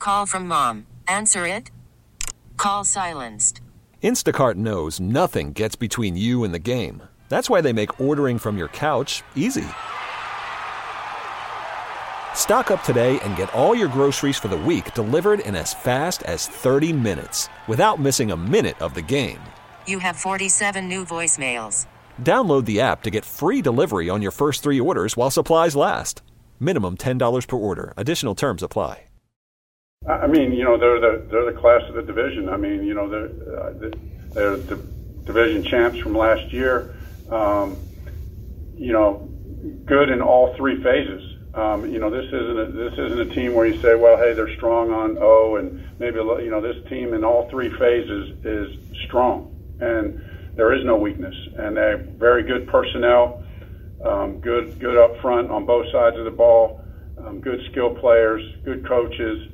Call from mom. Answer it. Call silenced. Instacart knows nothing gets between you and the game. That's why they make ordering from your couch easy. Stock up today and get all your groceries for the week delivered in as fast as 30 minutes without missing a minute of the game. You have 47 new voicemails. Download the app to get free delivery on your first 3 orders while supplies last. Minimum $10 per order. Additional terms apply. I mean, they're the class of the division. I mean, they're the division champs from last year. Good in all 3 phases. This isn't a team where you say, well, hey, they're strong on O, and maybe this team in all 3 phases is strong, and there is no weakness. And they have very good personnel, good up front on both sides of the ball, good skilled players, good coaches.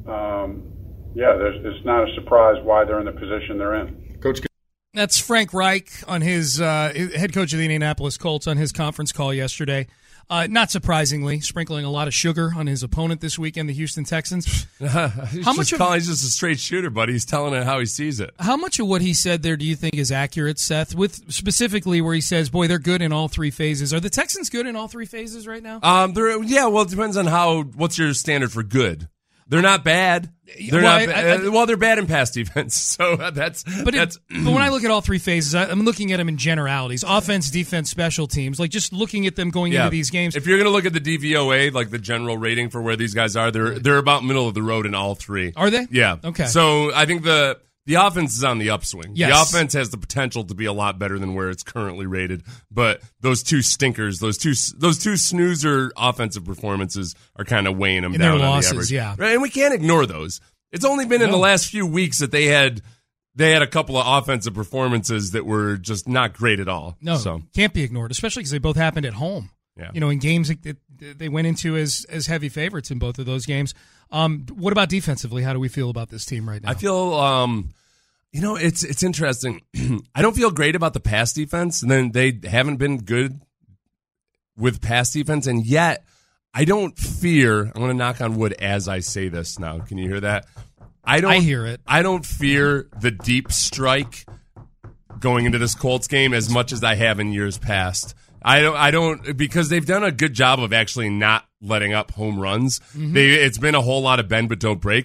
It's not a surprise why they're in the position they're in. Coach. That's Frank Reich on his head coach of the Indianapolis Colts on his conference call yesterday. Not surprisingly, sprinkling a lot of sugar on his opponent this weekend, the Houston Texans. He's just a straight shooter, buddy. He's telling it how he sees it. How much of what he said there do you think is accurate, Seth? With specifically where he says, boy, they're good in all 3 phases. Are the Texans good in all 3 phases right now? Well, it depends on what's your standard for good. They're not bad. They're bad in pass defense. So that's. But when I look at all 3 phases, I'm looking at them in generalities: offense, defense, special teams. Like just looking at them going into these games. If you're going to look at the DVOA, like the general rating for where these guys are, they're about middle of the road in all 3. Are they? Yeah. Okay. So I think the offense is on the upswing. Yes. The offense has the potential to be a lot better than where it's currently rated. But those 2 stinkers, those two snoozer offensive performances are kind of weighing them down their on losses, the average. yeah. Right? And we can't ignore those. It's only been in the last few weeks that they had a couple of offensive performances that were just not great at all. No, so can't be ignored, especially because they both happened at home. Yeah. In games that they went into as heavy favorites in both of those games. What about defensively? How do we feel about this team right now? I feel, it's interesting. I don't feel great about the pass defense, and then they haven't been good with pass defense, and yet I don't fear. I'm going to knock on wood as I say this now. Can you hear that? I hear it. I don't fear the deep strike going into this Colts game as much as I have in years past. I don't because they've done a good job of actually not letting up home runs. Mm-hmm. It's been a whole lot of bend but don't break.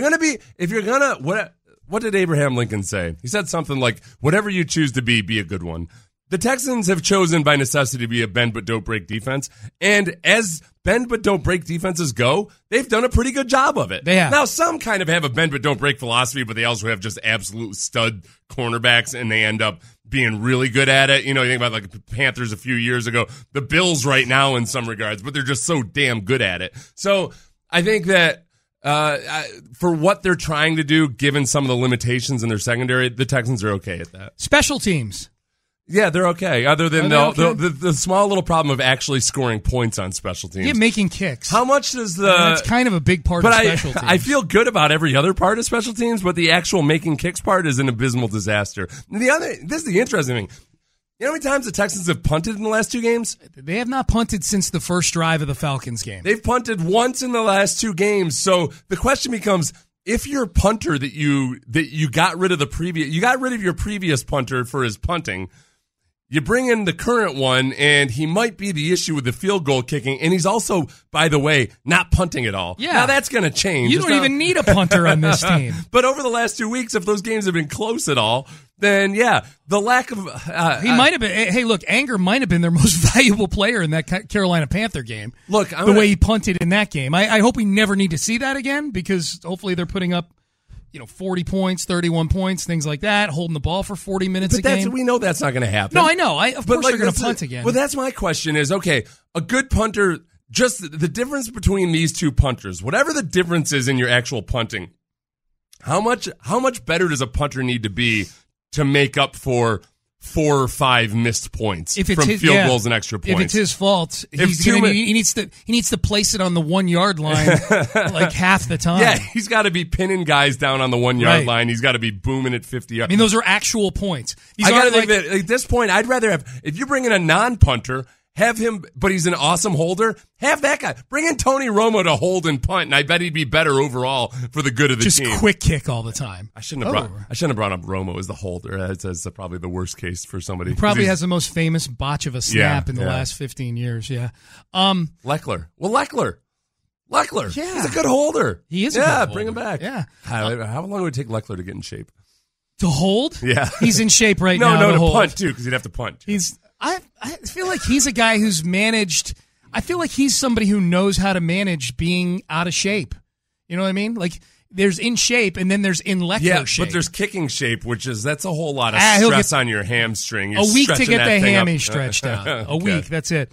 What did Abraham Lincoln say? He said something like, whatever you choose to be a good one. The Texans have chosen by necessity to be a bend but don't break defense. And as bend but don't break defenses go, they've done a pretty good job of it. They have. Now, some kind of have a bend but don't break philosophy, but they also have just absolute stud cornerbacks, and they end up being really good at it. You think about like the Panthers a few years ago, the Bills right now in some regards, but they're just so damn good at it. So I think that for what they're trying to do, given some of the limitations in their secondary, the Texans are okay at that. Special teams. Yeah, they're okay. Other than the small little problem of actually scoring points on special teams. Yeah, making kicks. How much does that's kind of a big part of special teams. I feel good about every other part of special teams, but the actual making kicks part is an abysmal disaster. This is the interesting thing. You know how many times the Texans have punted in the last 2 games? They have not punted since the first drive of the Falcons game. They've punted once in the last 2 games. So the question becomes, if your punter that you got rid of your previous punter for his punting, you bring in the current one, and he might be the issue with the field goal kicking, and he's also, by the way, not punting at all. Yeah. Now that's going to change. You don't even need a punter on this team. But over the last 2 weeks, if those games have been close at all, then yeah, the lack of he might have been. Hey, look, Anger might have been their most valuable player in that Carolina Panther game. Look, the way he punted in that game. I hope we never need to see that again, because hopefully they're putting up 40 points, 31 points, things like that, holding the ball for 40 minutes a game. We know that's not going to happen. No, I know. Of course they're going to punt again. Well, that's my question is, okay, a good punter, just the difference between these 2 punters, whatever the difference is in your actual punting, how much better does a punter need to be to make up for 4 or 5 missed points from field goals and extra points? If it's his fault, he needs to place it on the 1 yard line like half the time. Yeah, he's got to be pinning guys down on the 1 yard line. He's got to be booming at 50 yards. I mean, those are actual points. I got to think that at this point, I'd rather have, if you bring in a non-punter, Have him, but he's an awesome holder. Have that guy. Bring in Tony Romo to hold and punt, and I bet he'd be better overall for the good of the team. Just quick kick all the time. I shouldn't have brought up Romo as the holder. That's probably the worst case for somebody. He probably has the most famous botch of a snap in the last 15 years. Yeah. Leckler. Well, Leckler. Yeah. He's a good holder. He is a good holder. Bring him back. Yeah. How long would it take Leckler to get in shape? To hold? Yeah. He's in shape right now. No, to hold. punt, too, because he'd have to punt. I feel like he's a guy who's managed. I feel like he's somebody who knows how to manage being out of shape. You know what I mean? Like there's in shape and then there's in Leckler shape. But there's kicking shape, that's a whole lot of stress on your hamstring. You're a week to get the hammy up. stretched out. A Okay. week, that's it.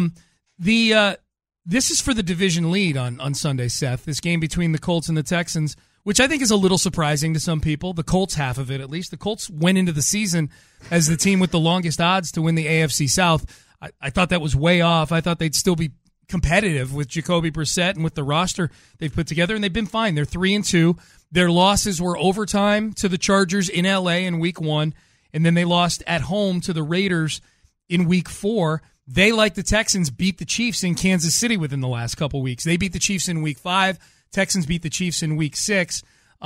This is for the division lead on Sunday, Seth. This game between the Colts and the Texans, which I think is a little surprising to some people. The Colts half of it, at least. The Colts went into the season as the team with the longest odds to win the AFC South. I thought that was way off. I thought they'd still be competitive with Jacoby Brissett and with the roster they've put together, and they've been fine. They're 3-2. Their losses were overtime to the Chargers in L.A. in Week 1, and then they lost at home to the Raiders in Week 4. They, like the Texans, beat the Chiefs in Kansas City within the last couple weeks. They beat the Chiefs in Week 5. Texans beat the Chiefs in Week 6.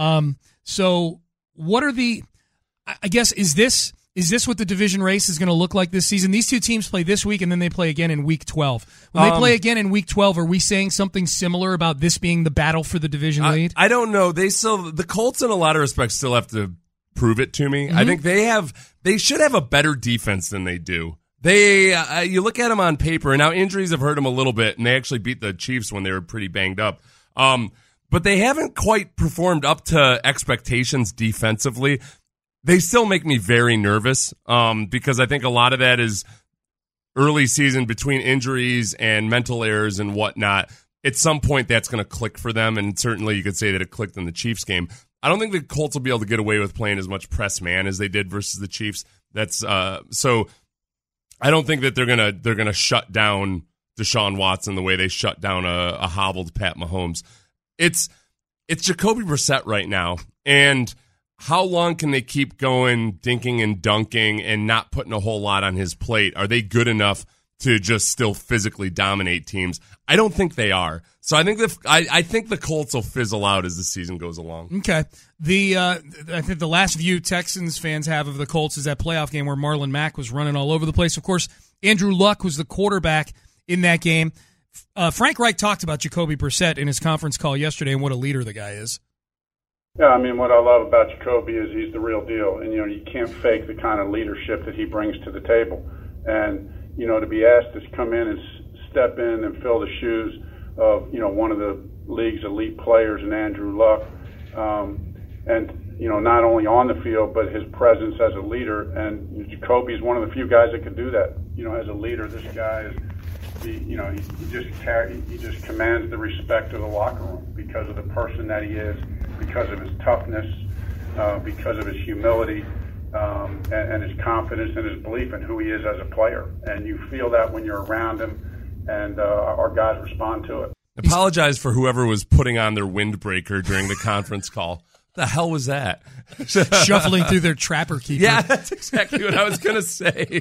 So what are the – I guess is this what the division race is going to look like this season? These two teams play this week, and then they play again in Week 12. When they play again in Week 12, are we saying something similar about this being the battle for the division lead? I don't know. The Colts, in a lot of respects, still have to prove it to me. Mm-hmm. I think they should have a better defense than they do. You look at them on paper, and now injuries have hurt them a little bit, and they actually beat the Chiefs when they were pretty banged up. But they haven't quite performed up to expectations defensively. They still make me very nervous because I think a lot of that is early season between injuries and mental errors and whatnot. At some point, that's going to click for them, and certainly you could say that it clicked in the Chiefs game. I don't think the Colts will be able to get away with playing as much press man as they did versus the Chiefs. That's so. I don't think that they're gonna shut down Deshaun Watson the way they shut down a hobbled Pat Mahomes. It's Jacoby Brissett right now, and how long can they keep going dinking and dunking and not putting a whole lot on his plate? Are they good enough to just still physically dominate teams? I don't think they are. So I think I think the Colts will fizzle out as the season goes along. Okay. I think the last view Texans fans have of the Colts is that playoff game where Marlon Mack was running all over the place. Of course, Andrew Luck was the quarterback in that game. Frank Reich talked about Jacoby Brissett in his conference call yesterday and what a leader the guy is. Yeah, I mean, what I love about Jacoby is he's the real deal. And, you can't fake the kind of leadership that he brings to the table. And, to be asked to come in and step in and fill the shoes of, one of the league's elite players in Andrew Luck, and, not only on the field, but his presence as a leader. And Jacoby's one of the few guys that can do that. As a leader, this guy is, he just commands the respect of the locker room because of the person that he is, because of his toughness, because of his humility, and his confidence and his belief in who he is as a player. And you feel that when you're around him, and our guys respond to it. Apologize for whoever was putting on their windbreaker during the conference call. The hell was that? Shuffling through their trapper keeper. Yeah, that's exactly what I was going to say.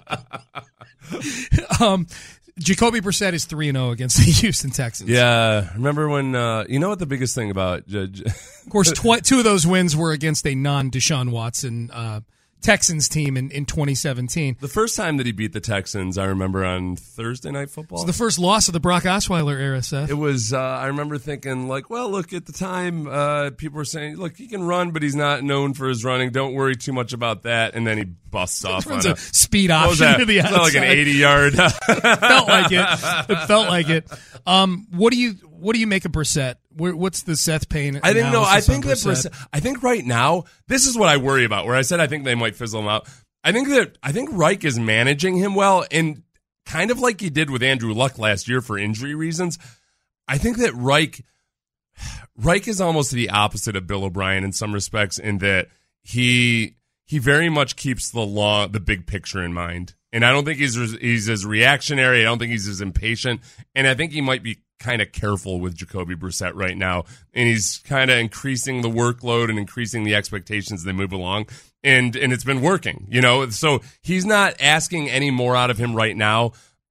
Jacoby Brissett is 3-0 against the Houston Texans. Yeah, remember when, what the biggest thing about... Of course, two of those wins were against a non-Deshaun Watson Texans team in 2017. The first time that he beat the Texans, I remember on Thursday Night Football. It's the first loss of the Brock Osweiler era, Seth. It was, I remember thinking, look, at the time, people were saying, look, he can run, but he's not known for his running. Don't worry too much about that. And then he busts off on a speed option to the outside. Like an 80-yard. Felt like it. It felt like it. What do you make of Brissett? What's the Seth Payne? I think that I think right now, this is what I worry about. Where I said I think they might fizzle him out. I think Reich is managing him well, and kind of like he did with Andrew Luck last year for injury reasons. I think that Reich is almost the opposite of Bill O'Brien in some respects, in that he very much keeps the big picture in mind. And I don't think he's as reactionary. I don't think he's as impatient. And I think he might be kind of careful with Jacoby Brissett right now. And he's kind of increasing the workload and increasing the expectations as they move along. And it's been working, So he's not asking any more out of him right now.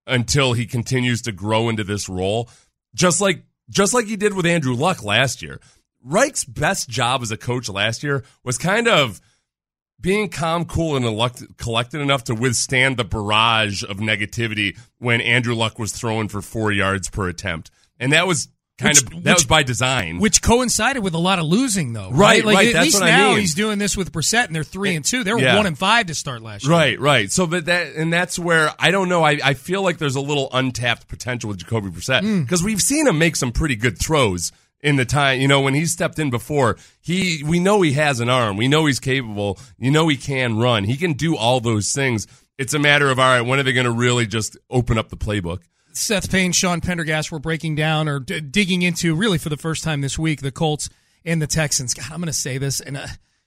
until he continues to grow into this role, just like he did with Andrew Luck last year. Reich's best job as a coach last year was kind of being calm, cool, and collected enough to withstand the barrage of negativity when Andrew Luck was throwing for 4 yards per attempt. And that was was by design. Which coincided with a lot of losing, though. Right. Like, at that's least what now I mean. he's doing this with Brissett, and they're 3-2. They were 1-5 to start last year. Right. So that's where, I don't know, I feel like there's a little untapped potential with Jacoby Brissett, because we've seen him make some pretty good throws in the time, when he stepped in before. We know he has an arm. We know he's capable. He can run. He can do all those things. It's a matter of, all right, when are they going to really just open up the playbook? Seth Payne, Sean Pendergast were breaking down or digging into, really for the first time this week, the Colts and the Texans. God, I'm going to say this, and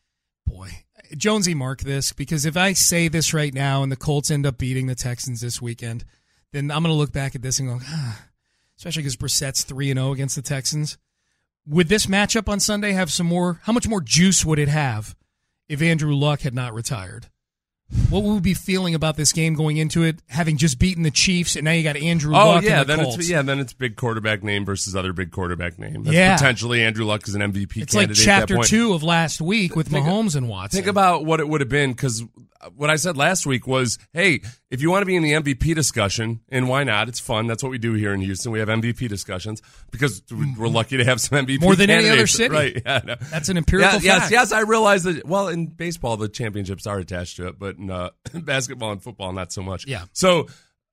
boy, Jonesy, mark this, because if I say this right now and the Colts end up beating the Texans this weekend, then I'm going to look back at this and go, especially because Brissett's 3-0 against the Texans. Would this matchup on Sunday have some more? How much more juice would it have if Andrew Luck had not retired? What would we be feeling about this game going into it, having just beaten the Chiefs, and now you got Andrew Luck and the Colts? Then it's big quarterback name versus other big quarterback name. That's potentially Andrew Luck is an MVP it's candidate. It's like chapter 2 of last week with Mahomes and Watson. Think about what it would have been, because what I said last week was, hey, if you want to be in the MVP discussion, and why not? It's fun. That's what we do here in Houston. We have MVP discussions because we're lucky to have some MVP more than candidates. Any other city. Right. Yeah, no. That's an empirical fact. Yes, I realize that. Well, in baseball, the championships are attached to it, but in basketball and football, not so much. Yeah. So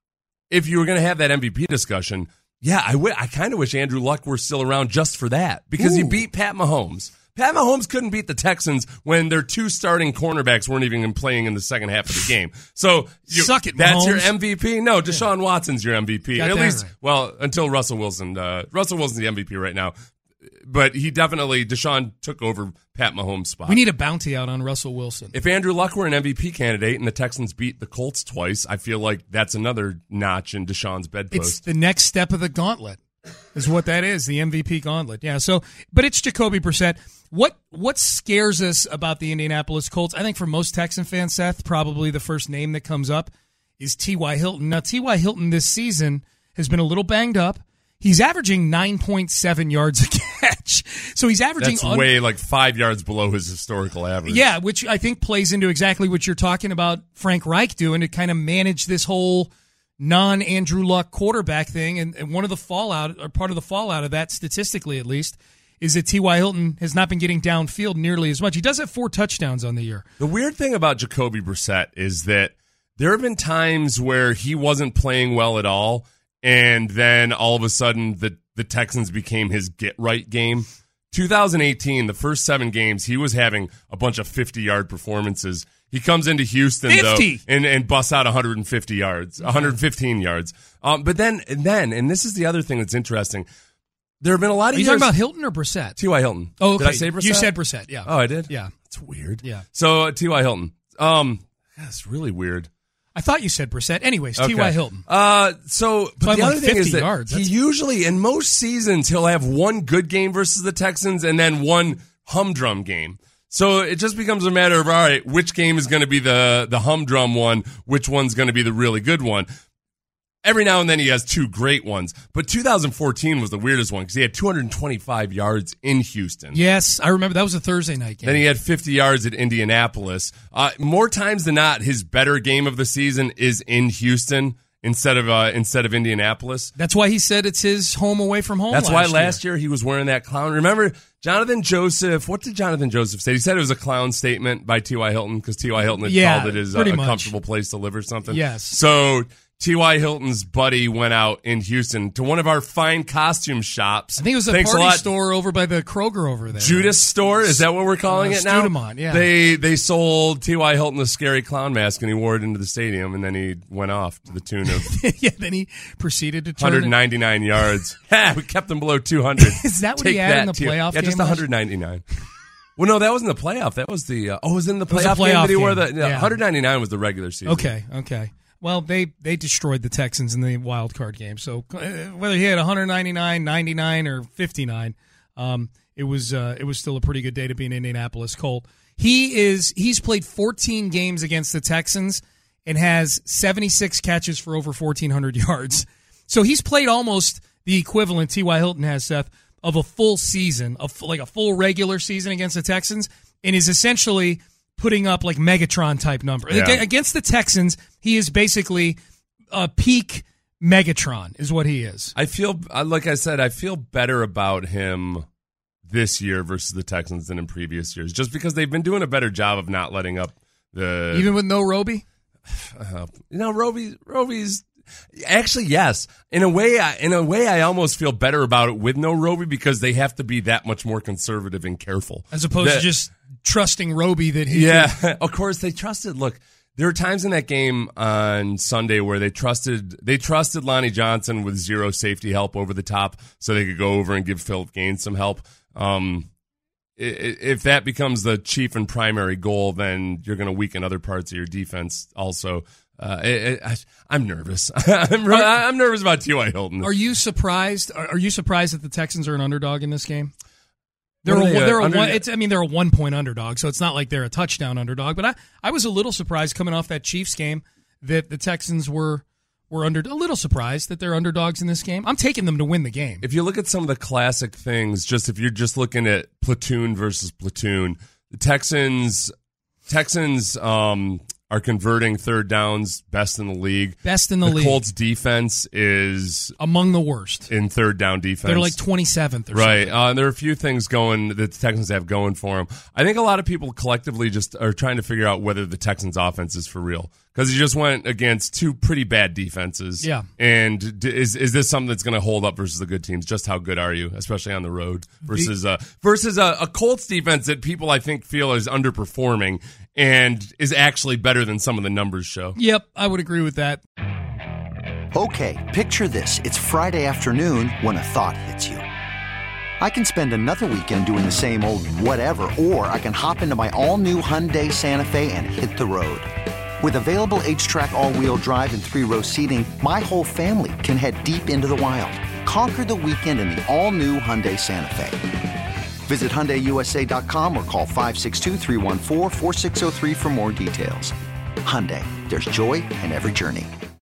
if you were going to have that MVP discussion, I kind of wish Andrew Luck were still around just for that, because he beat Pat Mahomes. Pat Mahomes couldn't beat the Texans when their 2 starting cornerbacks weren't even playing in the second half of the game. So suck it, Mahomes. That's your MVP? No, Deshaun Watson's your MVP. Got at least, right. Well, until Russell Wilson. Russell Wilson's the MVP right now. But Deshaun took over Pat Mahomes' spot. We need a bounty out on Russell Wilson. If Andrew Luck were an MVP candidate and the Texans beat the Colts twice, I feel like that's another notch in Deshaun's bedpost. It's the next step of the gauntlet. Is what that is, the MVP gauntlet. Yeah, but it's Jacoby Brissett. What scares us about the Indianapolis Colts? I think for most Texan fans, Seth, probably the first name that comes up is T.Y. Hilton. Now, T.Y. Hilton this season has been a little banged up. He's averaging 9.7 yards a catch. So he's averaging... That's way like 5 yards below his historical average. Yeah, which I think plays into exactly what you're talking about Frank Reich doing to kind of manage this whole non-Andrew Luck quarterback thing. And one of the fallout, or part of the fallout of that, statistically at least, is that T.Y. Hilton has not been getting downfield nearly as much. He does have 4 touchdowns on the year. The weird thing about Jacoby Brissett is that there have been times where he wasn't playing well at all, and then all of a sudden the Texans became his get-right game. 2018, the first 7 games, he was having a bunch of 50-yard performances. He comes into Houston, 50. though, and busts out 150 yards, 115 yards. But then, and this is the other thing that's interesting, there have been a lot of Are you years... talking about Hilton or Brissett? T.Y. Hilton. Oh, okay. Did I say Brissett? You said Brissett, yeah. Oh, I did? Yeah. That's weird. Yeah. So, T.Y. Hilton. That's really weird. I thought you said Brissett. Anyways, okay. T.Y. Hilton. But the other thing is that yards. He usually, in most seasons, he'll have one good game versus the Texans and then one humdrum game. So it just becomes a matter of, all right, which game is going to be the humdrum one, which one's going to be the really good one. Every now and then he has 2 great ones. But 2014 was the weirdest one because he had 225 yards in Houston. Yes, I remember. That was a Thursday night game. Then he had 50 yards at Indianapolis. More times than not, his better game of the season is in Houston instead of Indianapolis. That's why he said it's his home away from home. That's why last year he was wearing that clown. Remember, Jonathan Joseph, what did Jonathan Joseph say? He said it was a clown statement by T.Y. Hilton because T.Y. Hilton had called it a comfortable place to live or something. Yes. So T.Y. Hilton's buddy went out in Houston to one of our fine costume shops. I think it was a party store over by the Kroger over there. Judas store? Is that what we're calling it now? Studemont, yeah. They sold T.Y. Hilton a scary clown mask, and he wore it into the stadium, and then he went off to the tune of... yeah, then he proceeded to turn 199 yards. We kept them below 200. Is that what he had in the playoff game? Yeah, just 199. Well, no, that wasn't the playoff. That was the... it was in the playoff game that he wore the... 199 was the regular season. Okay. Well, they destroyed the Texans in the wild card game. So whether he had 199, 99, or 59, it was still a pretty good day to be an Indianapolis Colt. He's played 14 games against the Texans, and has 76 catches for over 1,400 yards. So he's played almost the equivalent T.Y. Hilton has, Seth, of a full season, like a full regular season against the Texans, and is essentially putting up like Megatron type number. Yeah. Against the Texans, he is basically a peak Megatron is what he is. I feel, like I said, I feel better about him this year versus the Texans than in previous years, just because they've been doing a better job of not letting up the... Even with no Roby? Roby's... Actually, yes. In a way, I almost feel better about it with no Roby because they have to be that much more conservative and careful. As opposed to just trusting Roby that he... Yeah, of course, they trusted... Look, there were times in that game on Sunday where they trusted Lonnie Johnson with zero safety help over the top so they could go over and give Philip Gaines some help. If that becomes the chief and primary goal, then you're going to weaken other parts of your defense also. I'm nervous. I'm nervous about T.Y. Hilton. Are you surprised? Are you surprised that the Texans are an underdog in this game? They're they're a 1-point underdog, so it's not like they're a touchdown underdog. But I was a little surprised coming off that Chiefs game that the Texans were a little surprised that they're underdogs in this game. I'm taking them to win the game. If you look at some of the classic things, just if you're just looking at platoon versus platoon, the Texans are converting third downs best in the league. The Colts defense is among the worst in third down defense. They're like 27th or right. something. There are a few things that the Texans have going for them. I think a lot of people collectively just are trying to figure out whether the Texans offense is for real because he just went against two pretty bad defenses. Yeah. And is this something that's going to hold up versus the good teams? Just how good are you, especially on the road versus a Colts defense that people I think feel is underperforming and is actually better than some of the numbers show. Yep, I would agree with that. Okay, picture this. It's Friday afternoon when a thought hits you. I can spend another weekend doing the same old whatever, or I can hop into my all-new Hyundai Santa Fe and hit the road. With available H-Track all-wheel drive and 3-row seating, my whole family can head deep into the wild. Conquer the weekend in the all-new Hyundai Santa Fe. Visit HyundaiUSA.com or call 562-314-4603 for more details. Hyundai, there's joy in every journey.